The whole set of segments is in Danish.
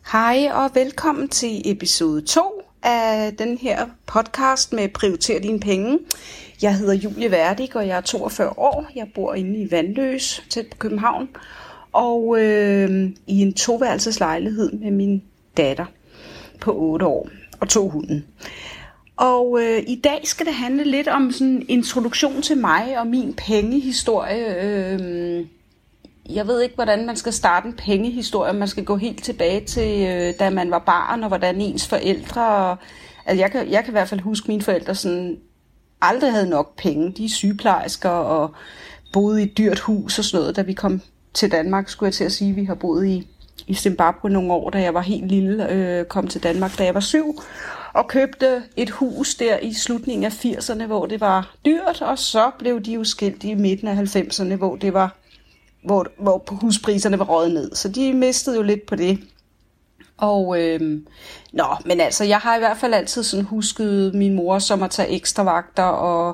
Hej og velkommen til episode 2 af den her podcast med Prioriter dine penge. Jeg hedder Julie Verdig, og jeg er 42 år. Jeg bor inde i Vandløs, tæt på København, og i en 2-værelseslejlighed med min datter på 8 år og 2 hunde. Og i dag skal det handle lidt om sådan en introduktion til mig og min pengehistorie. Jeg ved ikke, hvordan man skal starte en pengehistorie. Man skal gå helt tilbage til, da man var barn, og hvordan ens forældre... Altså jeg kan i hvert fald huske, at mine forældre sådan aldrig havde nok penge. De er sygeplejersker og boede i et dyrt hus og sådan noget. Da vi kom til Danmark, skulle jeg til at sige, vi har boet i Zimbabwe nogle år, da jeg var helt lille. Kom til Danmark, da jeg var 7. Og købte et hus der i slutningen af 80'erne, hvor det var dyrt. Og så blev de jo skilt i midten af 90'erne, hvor det var... Hvor huspriserne var røget ned. Så de mistede jo lidt på det. Og men altså, jeg har i hvert fald altid sådan husket min mor som at tage ekstra vagter, og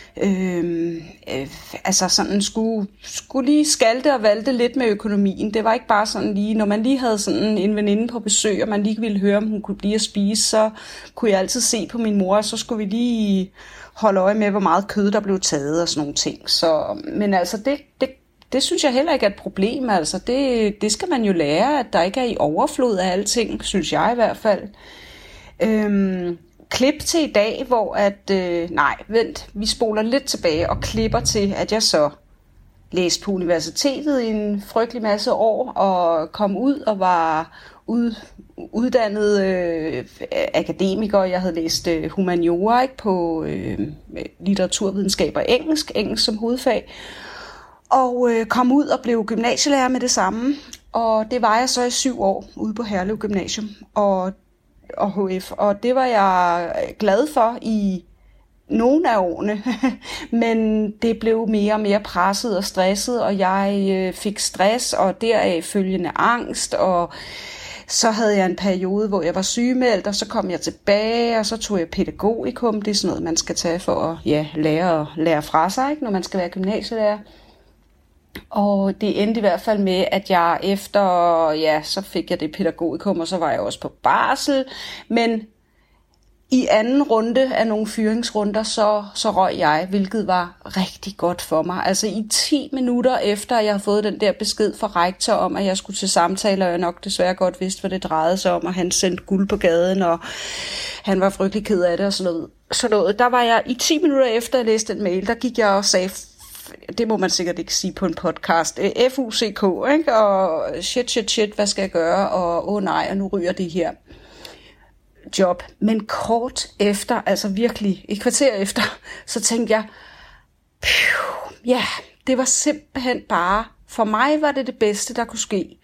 altså sådan skulle lige skalte og valte lidt med økonomien. Det var ikke bare sådan lige, når man lige havde sådan en veninde på besøg, og man lige ville høre, om hun kunne blive at spise, så kunne jeg altid se på min mor, og så skulle vi lige holde øje med, hvor meget kød der blev taget og sådan nogle ting. Så, men altså, det synes jeg heller ikke er et problem. Altså, det skal man jo lære, at der ikke er i overflod af alting, synes jeg i hvert fald. Klip til i dag, hvor vi spoler lidt tilbage og klipper til, at jeg så læste på universitetet i en frygtelig masse år, og kom ud og var uddannet akademiker. Jeg havde læst humaniora, ikke, på litteraturvidenskab og engelsk som hovedfag. Og kom ud og blev gymnasielærer med det samme. Og det var jeg så i 7 år ude på Herlev Gymnasium og HF. Og det var jeg glad for i nogle af årene. Men det blev mere og mere presset og stresset, og jeg fik stress og deraf følgende angst. Og så havde jeg en periode, hvor jeg var sygemeldt, og så kom jeg tilbage, og så tog jeg pædagogikum. Det er sådan noget, man skal tage for at lære fra sig, ikke, når man skal være gymnasielærer. Og det endte i hvert fald med, at jeg efter, så fik jeg det pædagogikum, og så var jeg også på barsel. Men i anden runde af nogle fyringsrunder, så røg jeg, hvilket var rigtig godt for mig. Altså i 10 minutter efter, jeg havde fået den der besked fra rektor om, at jeg skulle til samtale, og jeg nok desværre godt vidste, hvad det drejede sig om, og han sendte guld på gaden, og han var frygtelig ked af det og sådan noget. Der var jeg i 10 minutter efter, jeg læste den mail, der gik jeg og sagde, det må man sikkert ikke sige på en podcast, FUCK, ikke? Og shit, hvad skal jeg gøre? Og nej, og nu ryger det her job. Men kort efter, altså virkelig et kvarter efter, så tænkte jeg, det var simpelthen bare, for mig var det bedste, der kunne ske.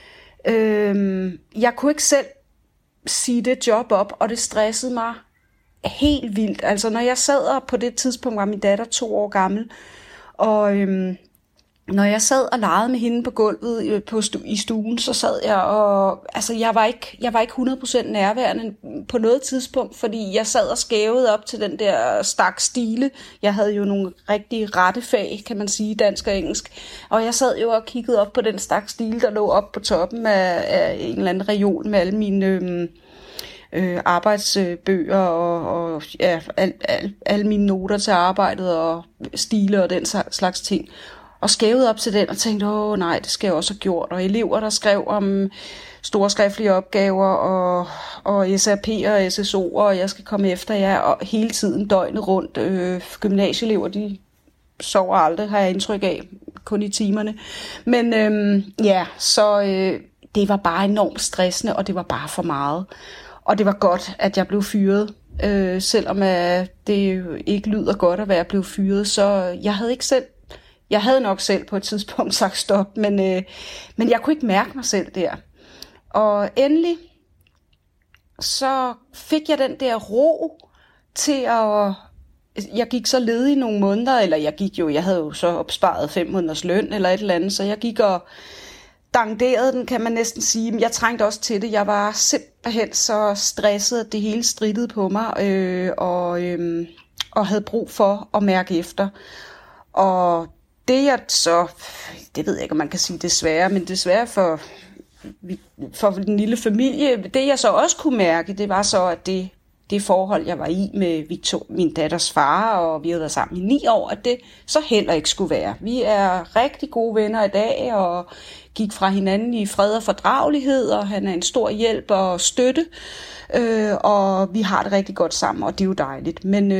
Jeg kunne ikke selv sige det job op, og det stressede mig helt vildt. Altså når jeg sad, og på det tidspunkt var min datter 2 år gammel, og når jeg sad og legede med hende på gulvet i stuen, så sad jeg og... Altså, jeg var ikke 100% nærværende på noget tidspunkt, fordi jeg sad og skævede op til den der stak stile. Jeg havde jo nogle rigtig rette fag, kan man sige, dansk og engelsk. Og jeg sad jo og kiggede op på den stak stile, der lå op på toppen af en eller anden reol med alle mine... arbejdsbøger og alle mine noter til arbejdet og stile og den slags ting. Og skævede op til den og tænkte, nej, det skal jeg også have gjort. Og elever, der skrev om store skriftlige opgaver og SRP og SSO'er, og jeg skal komme efter jer, og hele tiden døgnet rundt. Gymnasieelever, de sover aldrig, har jeg indtryk af, kun i timerne. Men det var bare enormt stressende, og det var bare for meget. Og det var godt, at jeg blev fyret, selvom det ikke lyder godt at være blevet fyret. Så jeg havde nok selv på et tidspunkt sagt stop, men jeg kunne ikke mærke mig selv der. Og endelig, så fik jeg den der ro til at... Jeg gik så ledig i nogle måneder, eller jeg havde jo så opsparet 5 måneders løn eller et eller andet, så jeg gik og dangderede den, kan man næsten sige. Men jeg trængte også til det. Jeg var simpelthen så stresset, at det hele strittede på mig, og havde brug for at mærke efter. Og det jeg så, det ved jeg ikke, om man kan sige desværre, men desværre for for den lille familie. Det jeg så også kunne mærke, det var så, at det forhold, jeg var i med min datters far, og vi havde været sammen i 9 år, at det så heller ikke skulle være. Vi er rigtig gode venner i dag, og gik fra hinanden i fred og fordragelighed, og han er en stor hjælp og støtte, og vi har det rigtig godt sammen, og det er jo dejligt. Men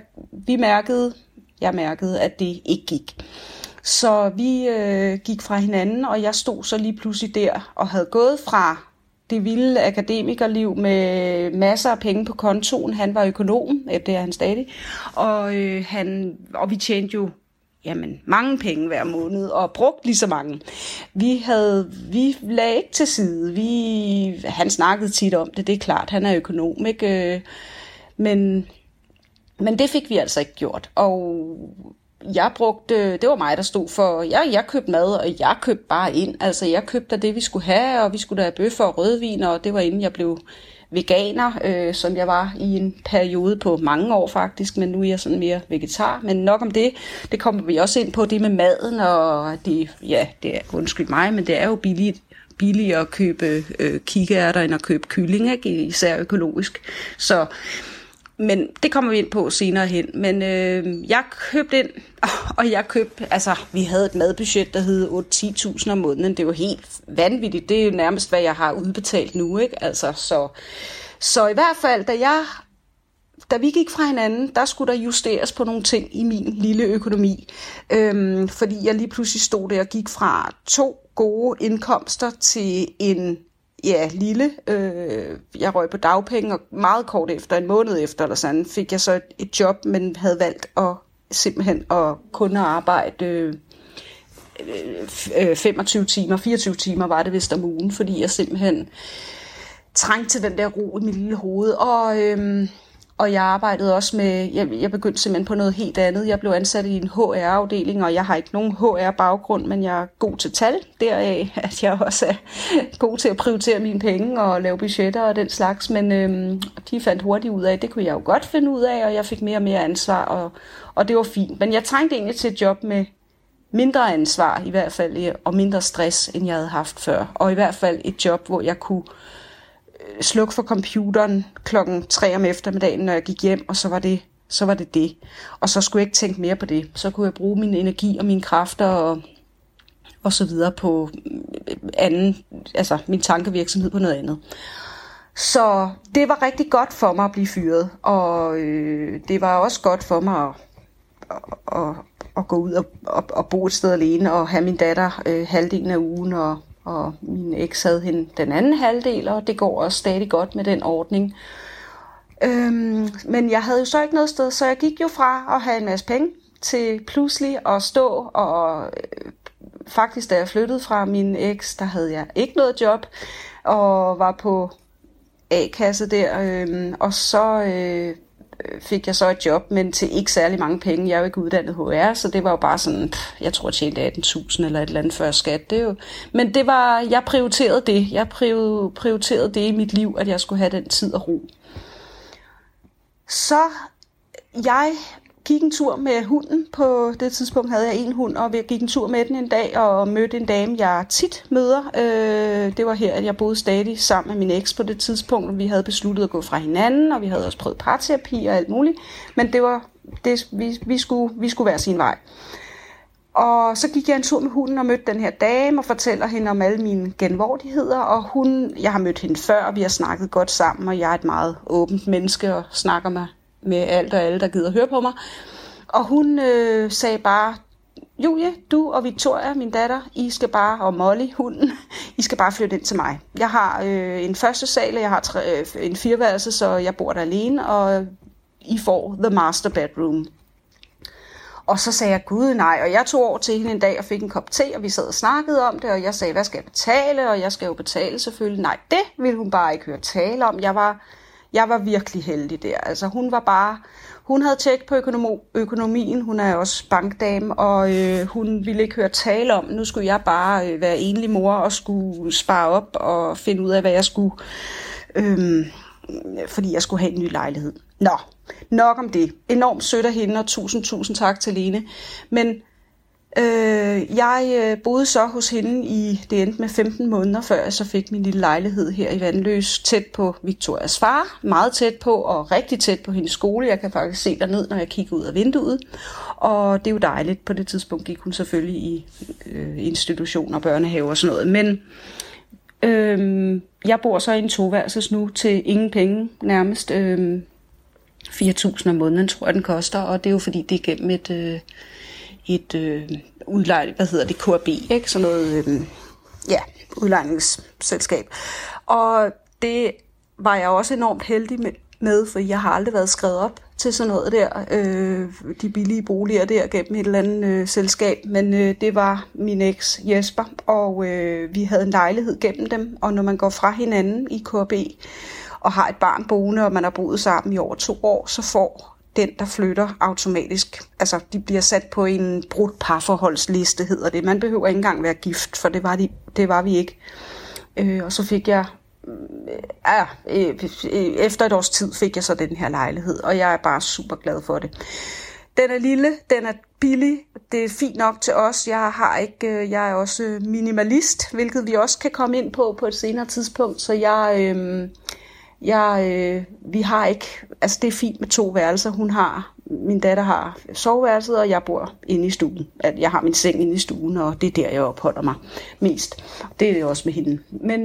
jeg mærkede, at det ikke gik. Så vi gik fra hinanden, og jeg stod så lige pludselig der, og havde gået fra det vilde akademikerliv med masser af penge på kontoen. Han var økonom, det er han stadig, og vi tjente jo mange penge hver måned, og brugte lige så mange. Vi lagde ikke til side. Han snakkede tit om det, det er klart, han er økonom, ikke? Men det fik vi altså ikke gjort, og det var mig, der stod for, jeg købte mad, og jeg købte bare ind. Altså, jeg købte det, vi skulle have, og vi skulle da have bøffer og rødvin, og det var inden jeg blev veganer, som jeg var i en periode på mange år faktisk, men nu er jeg sådan mere vegetar. Men nok om det. Det kommer vi også ind på, det med maden, og det er, undskyld mig, men det er jo billigere at købe kikærter, end at købe kylling, ikke? Især økologisk. Men det kommer vi ind på senere hen. Men jeg købte ind, og vi havde et madbudget, der hed 8-10.000 om måneden. Det var helt vanvittigt. Det er jo nærmest, hvad jeg har udbetalt nu, ikke? Altså, så i hvert fald, da vi gik fra hinanden, der skulle der justeres på nogle ting i min lille økonomi. Fordi jeg lige pludselig stod der og gik fra 2 gode indkomster til en lille. Jeg røg på dagpenge, og meget kort efter, en måned efter eller sådan, fik jeg så et job, men havde valgt at simpelthen kun arbejde 25 timer, 24 timer var det vist om ugen, fordi jeg simpelthen trængte til den der ro i mit lille hoved, og jeg arbejdede også med, jeg begyndte simpelthen på noget helt andet. Jeg blev ansat i en HR-afdeling, og jeg har ikke nogen HR-baggrund, men jeg er god til tal, deraf at jeg også er god til at prioritere mine penge og lave budgetter og den slags, men de fandt hurtigt ud af, det kunne jeg jo godt finde ud af, og jeg fik mere og mere ansvar, og det var fint. Men jeg trængte egentlig til et job med mindre ansvar i hvert fald, og mindre stress, end jeg havde haft før, og i hvert fald et job, hvor jeg kunne slukke for computeren 3:00 om eftermiddagen, når jeg gik hjem, og så var det. Og så skulle jeg ikke tænke mere på det. Så kunne jeg bruge min energi og mine kræfter og så videre på min tankevirksomhed på noget andet. Så det var rigtig godt for mig at blive fyret, og det var også godt for mig at gå ud og bo et sted alene og have min datter halvdelen af ugen, og min eks havde hende den anden halvdel, og det går også stadig godt med den ordning. Men jeg havde jo så ikke noget sted, så jeg gik jo fra at have en masse penge til pludselig at stå, og faktisk da jeg flyttede fra min eks, der havde jeg ikke noget job, og var på A-kasse der, og så fik jeg så et job, men til ikke særlig mange penge. Jeg er jo ikke uddannet HR, så det var jo bare sådan, jeg tror jeg tjente 18.000 eller et eller andet før skat. Men det var, jeg prioriterede det. Jeg prioriterede det i mit liv, at jeg skulle have den tid og ro. Så jeg gik en tur med hunden. På det tidspunkt havde jeg en hund, og jeg gik en tur med den en dag og mødte en dame, jeg tit møder. Det var her, at jeg boede stadig sammen med min eks på det tidspunkt, og vi havde besluttet at gå fra hinanden, og vi havde også prøvet parterapi og alt muligt. Men det var det, vi skulle være sin vej. Og så gik jeg en tur med hunden og mødte den her dame og fortæller hende om alle mine genvordigheder. Og jeg har mødt hende før, og vi har snakket godt sammen, og jeg er et meget åbent menneske og snakker med alt og alle, der gider høre på mig. Og hun sagde bare, Julie, du og Victoria, min datter, I skal bare, og Molly, hunden, I skal bare flytte ind til mig. Jeg har en første sal, og jeg har en 4-værelse, så jeg bor der alene, og I får the master bedroom. Og så sagde jeg, gud nej, og jeg tog over til hende en dag og fik en kop te, og vi sad og snakkede om det, og jeg sagde, hvad skal jeg betale? Og jeg skal jo betale selvfølgelig. Nej, det ville hun bare ikke høre tale om. Jeg var virkelig heldig der. Altså hun havde tjekket på økonomien, hun er også bankdame, og hun ville ikke høre tale om. Nu skulle jeg bare være enlig mor og skulle spare op og finde ud af, hvad jeg skulle, fordi jeg skulle have en ny lejlighed. Nå, nok om det. Enormt sødt af hende, og tusind tak til Lene. Men Jeg boede så hos hende det endte med 15 måneder, før jeg så fik min lille lejlighed her i Vanløs, tæt på Victorias far, meget tæt på og rigtig tæt på hendes skole. Jeg kan faktisk se derned, når jeg kigger ud af vinduet, og det er jo dejligt. På det tidspunkt gik hun selvfølgelig i institutioner, børnehaver og sådan noget, men jeg bor så i en toværelses nu til ingen penge, nærmest 4.000 om måneden, tror jeg den koster, og det er jo fordi det er gennem et udlejning, KAB, ikke? Sådan noget, udlejningsselskab. Og det var jeg også enormt heldig med, for jeg har aldrig været skrevet op til sådan noget der, de billige boliger der gennem et eller andet selskab, men det var min eks Jesper, og vi havde en lejlighed gennem dem, og når man går fra hinanden i KAB og har et barn boende, og man har boet sammen i over 2 år, så får den, der flytter automatisk, altså de bliver sat på en brudt parforholdsliste, hedder det. Man behøver ikke engang være gift, for det var vi ikke. Og så fik jeg, efter et års tid fik jeg så den her lejlighed, og jeg er bare super glad for det. Den er lille, den er billig, det er fint nok til os. Jeg er også minimalist, hvilket vi også kan komme ind på et senere tidspunkt, så vi har ikke, altså det er fint med 2 værelser. Min datter har soveværelset, og jeg bor inde i stuen. Jeg har min seng inde i stuen, og det er der, jeg opholder mig mest. Det er det også med hende. Men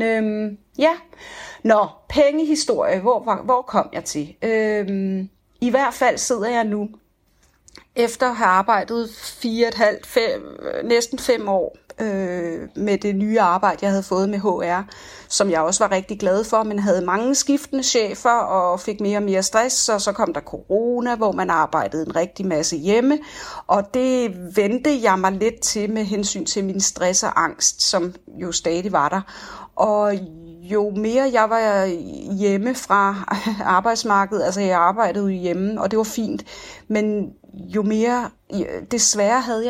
pengehistorie, hvor kom jeg til? I hvert fald sidder jeg nu, efter at have arbejdet 4,5, næsten 5 år, med det nye arbejde, jeg havde fået med HR, som jeg også var rigtig glad for, men havde mange skiftende chefer og fik mere og mere stress, og så kom der corona, hvor man arbejdede en rigtig masse hjemme, og det vendte jeg mig lidt til med hensyn til min stress og angst, som jo stadig var der. Og jo mere jeg var hjemme fra arbejdsmarkedet, altså jeg arbejdede hjemme, og det var fint, men jo mere, desværre havde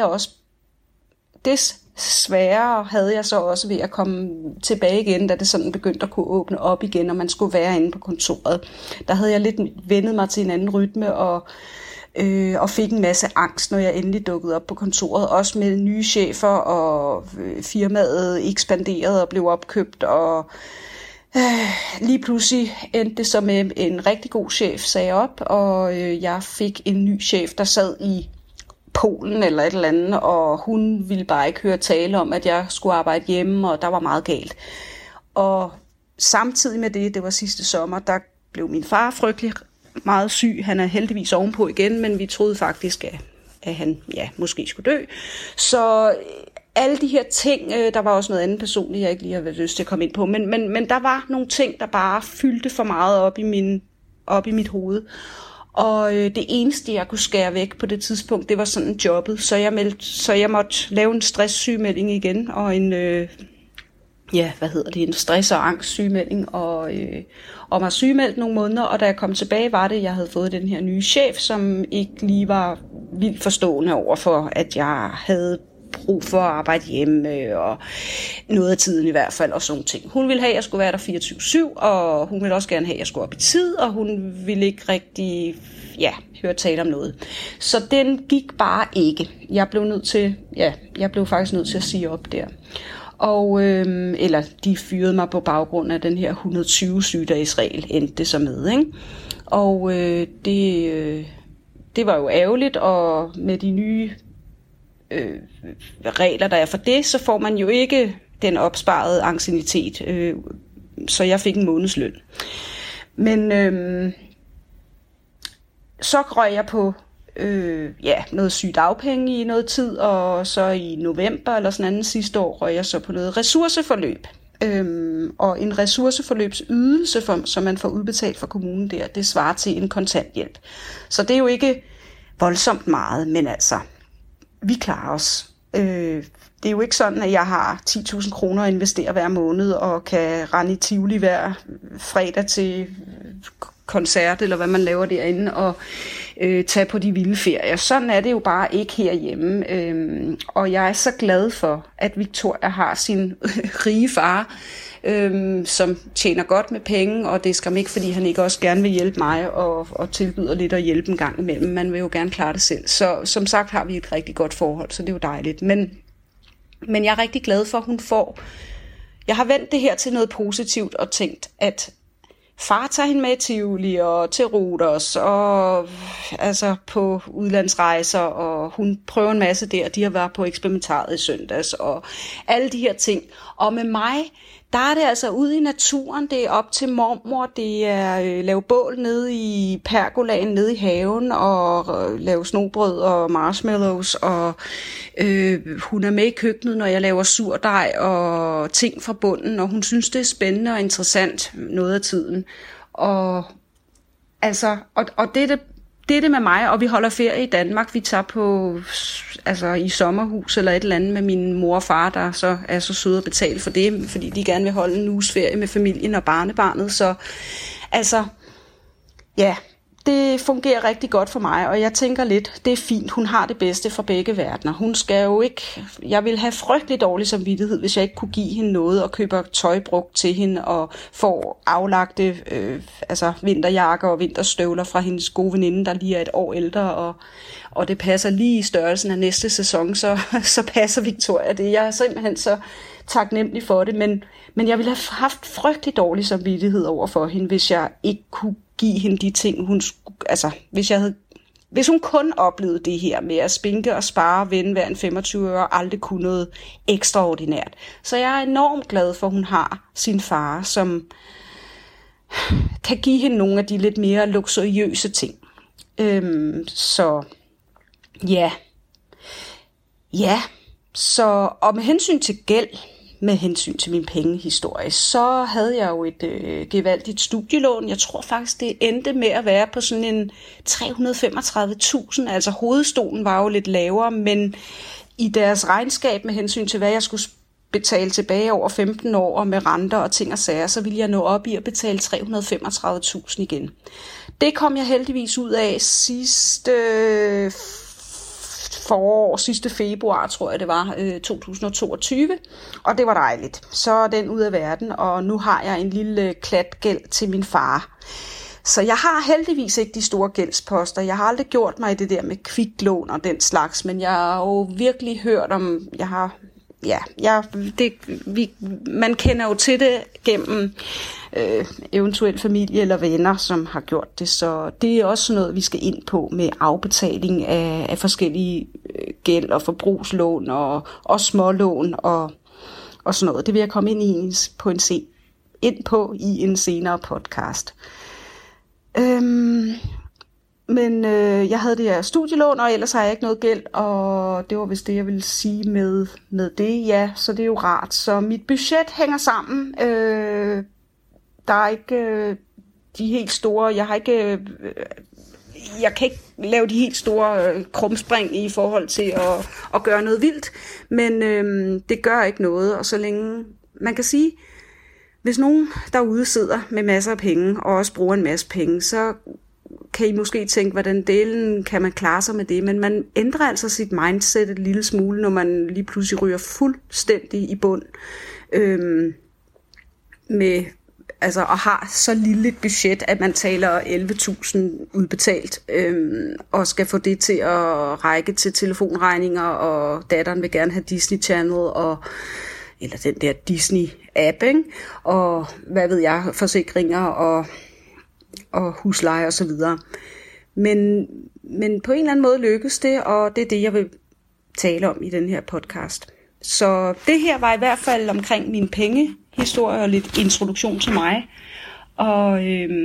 jeg så også ved at komme tilbage igen, da det sådan begyndte at kunne åbne op igen, og man skulle være inde på kontoret. Der havde jeg lidt vendet mig til en anden rytme, og fik en masse angst, når jeg endelig dukkede op på kontoret. Også med nye chefer, og firmaet ekspanderede og blev opkøbt, og lige pludselig endte det så med en rigtig god chef sagde op, og jeg fik en ny chef, der sad i Polen eller et eller andet, og hun ville bare ikke høre tale om, at jeg skulle arbejde hjemme, og der var meget galt. Og samtidig med det var sidste sommer, der blev min far frygtelig meget syg. Han er heldigvis ovenpå igen, men vi troede faktisk, at han måske skulle dø. Så alle de her ting, der var også noget andet personligt, jeg ikke lige har lyst til at komme ind på, men der var nogle ting, der bare fyldte for meget op i mit hoved. Og det eneste, jeg kunne skære væk på det tidspunkt, det var sådan jobbet. Så jeg måtte lave en stresssygemelding igen, og en stress- og angstsygemelding, og mig sygemeldt nogle måneder, og da jeg kom tilbage, var det, jeg havde fået den her nye chef, som ikke lige var vildt forstående over for, at jeg havde brug for at arbejde hjemme, og noget af tiden i hvert fald, og sådan ting. Hun ville have, at jeg skulle være der 24/7, og hun ville også gerne have, at jeg skulle op i tid, og hun ville ikke rigtig høre tale om noget. Så den gik bare ikke. Jeg blev faktisk nødt til at sige op der. Og, eller de fyrede mig på baggrund af den her 120 sygedagsregel, endte det så med, ikke? Og det var jo ærgerligt, og med de nye regler, der er for det, så får man jo ikke den opsparede anciennitet, så jeg fik en månedsløn. Men så røg jeg på noget sygedagpenge i noget tid, og så i november eller sådan andet sidste år røg jeg så på noget ressourceforløb. Og en ressourceforløbsydelse, som man får udbetalt fra kommunen der, det svarer til en kontanthjælp. Så det er jo ikke voldsomt meget, men altså, vi klarer os. Det er jo ikke sådan, at jeg har 10.000 kroner at investere hver måned, og kan rende i Tivoli hver fredag til koncert, eller hvad man laver derinde, og tage på de vilde ferier. Sådan er det jo bare ikke herhjemme. Og jeg er så glad for, at Victoria har sin rige far, som tjener godt med penge, og det er skam ikke, fordi han ikke også gerne vil hjælpe mig og tilbyder lidt at hjælpe en gang imellem. Man vil jo gerne klare det selv. Så som sagt har vi et rigtig godt forhold, så det er jo dejligt. Men jeg er rigtig glad for, at hun får... Jeg har vendt det her til noget positivt og tænkt, at far tager hende med i Tivoli og til Rhodos og altså på udlandsrejser, og hun prøver en masse der. De har været på eksperimentaret i søndags og alle de her ting. Og med mig, der er det altså ude i naturen, det er op til mormor, det er lave bål nede i pergolaen, nede i haven, og lave snobrød og marshmallows, og hun er med i køkkenet, når jeg laver surdej og ting fra bunden, og hun synes, det er spændende og interessant noget af tiden. Og altså, og det er det med mig, og vi holder ferie i Danmark. Vi tager på i sommerhus eller et eller andet med min mor og far, der så er så søde at betale for det, fordi de gerne vil holde en uges ferie med familien og barnebarnet. Så altså, ja, det fungerer rigtig godt for mig, og jeg tænker lidt, det er fint, hun har det bedste fra begge verdener. Hun skal jo ikke, jeg vil have frygtelig dårlig samvittighed, hvis jeg ikke kunne give hende noget og køber tøj brugt til hende og får aflagte vinterjakker og vinterstøvler fra hendes gode veninde, der lige er et år ældre, og det passer lige i størrelsen af næste sæson, så passer Victoria det. Jeg er simpelthen så taknemmelig for det, men jeg ville have haft frygtelig dårlig samvittighed over for hende, hvis jeg ikke kunne give hende de ting, hun skulle, altså hvis hun kun oplevede det her med at spinke og spare og vende hver en 25 øre og aldrig kunne noget ekstraordinært. Så jeg er enormt glad for, at hun har sin far, som kan give hende nogle af de lidt mere luksuriøse ting. Så ja. Så, og med hensyn til gæld, med hensyn til min pengehistorie, så havde jeg jo et gevaldigt studielån. Jeg tror faktisk, det endte med at være på sådan en 335.000. Altså hovedstolen var jo lidt lavere, men i deres regnskab med hensyn til, hvad jeg skulle betale tilbage over 15 år og med renter og ting og sager, så ville jeg nå op i at betale 335.000 igen. Det kom jeg heldigvis ud af sidste februar, tror jeg det var, 2022, og det var dejligt. Så er den ud af verden, og nu har jeg en lille klatgæld til min far. Så jeg har heldigvis ikke de store gældsposter. Jeg har aldrig gjort mig i det der med kviklån og den slags, men jeg har jo virkelig hørt om, man kender jo til det gennem eventuelt familie eller venner, som har gjort det, så det er også noget, vi skal ind på med afbetaling af forskellige gæld og forbrugslån og smålån og sådan noget. Det vil jeg komme ind på i en senere podcast. Men jeg havde det her studielån, og ellers har jeg ikke noget gæld, og det var vist det, jeg ville sige med det. Ja, så det er jo rart. Så mit budget hænger sammen. Der er ikke de helt store, jeg kan ikke lave de helt store krumspring i forhold til at gøre noget vildt, men det gør ikke noget, og så længe man kan sige, hvis nogen derude sidder med masser af penge, og også bruger en masse penge, så kan I måske tænke, hvordan delen kan man klare sig med det, men man ændrer altså sit mindset et lille smule, når man lige pludselig ryger fuldstændig i bund og har så lille et budget, at man taler 11.000 udbetalt, og skal få det til at række til telefonregninger, og datteren vil gerne have Disney Channel, eller den der Disney-app, ikke? Og hvad ved jeg, forsikringer og husleje og så videre. Men på en eller anden måde lykkes det, og det er det, jeg vil tale om i den her podcast. Så det her var i hvert fald omkring min pengehistorie og lidt introduktion til mig. Og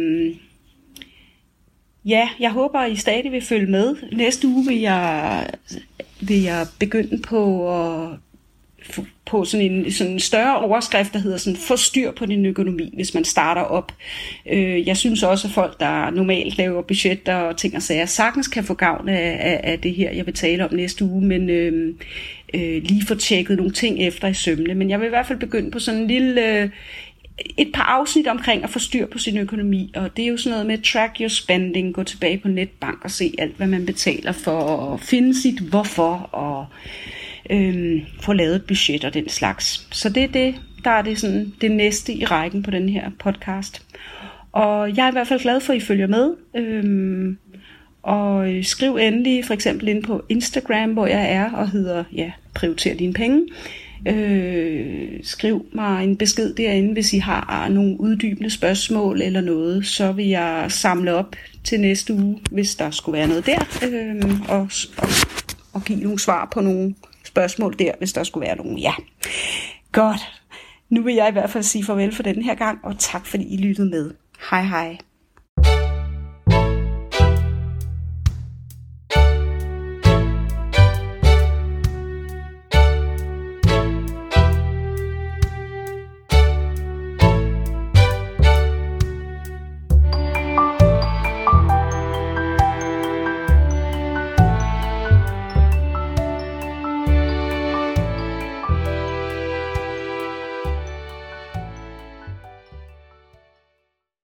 jeg håber, I stadig vil følge med. Næste uge vil jeg begynde på sådan en større overskrift, der hedder sådan, få styr på din økonomi, hvis man starter op. Jeg synes også, at folk, der normalt laver budgetter og ting og sager, sagtens kan få gavn af det her, jeg vil tale om næste uge, men lige få tjekket nogle ting efter i sømne. Men jeg vil i hvert fald begynde på sådan en lille et par afsnit omkring at få styr på sin økonomi, og det er jo sådan noget med track your spending, gå tilbage på netbank og se alt, hvad man betaler for, at finde sit hvorfor, og få lavet et budget og den slags. Så det er det, der er det sådan det næste i rækken på den her podcast. Og jeg er i hvert fald glad for, at I følger med. Og skriv endelig for eksempel ind på Instagram, hvor jeg er og hedder prioriter dine penge. Skriv mig en besked derinde, hvis I har nogle uddybende spørgsmål eller noget, så vil jeg samle op til næste uge, hvis der skulle være noget der, og give nogle svar på nogle spørgsmål der, hvis der skulle være nogen. Ja, godt. Nu vil jeg i hvert fald sige farvel for den her gang, og tak fordi I lyttede med. Hej hej.